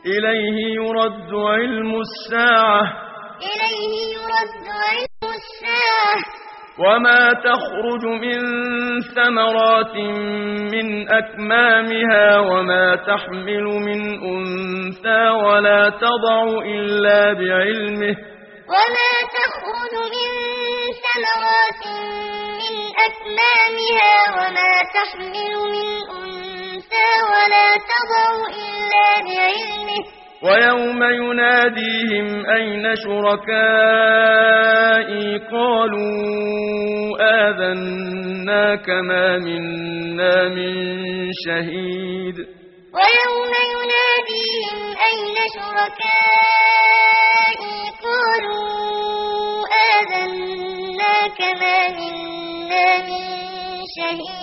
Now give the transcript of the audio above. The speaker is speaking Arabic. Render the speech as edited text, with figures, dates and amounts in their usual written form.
إليه يرد علم الساعة وما تخرج من ثمرات من أكمامها وما تحمل من أنثى ولا تضع إلا بعلمه وما تخرج من ثمرات من أكمامها وما تحمل من أنثى ولا تضع إلا بعلمه ويوم يناديهم أين شركائي قالوا آذناك ما منا من شهيد ويوم يناديهم أين شركائي قالوا آذناك ما منا من شهيد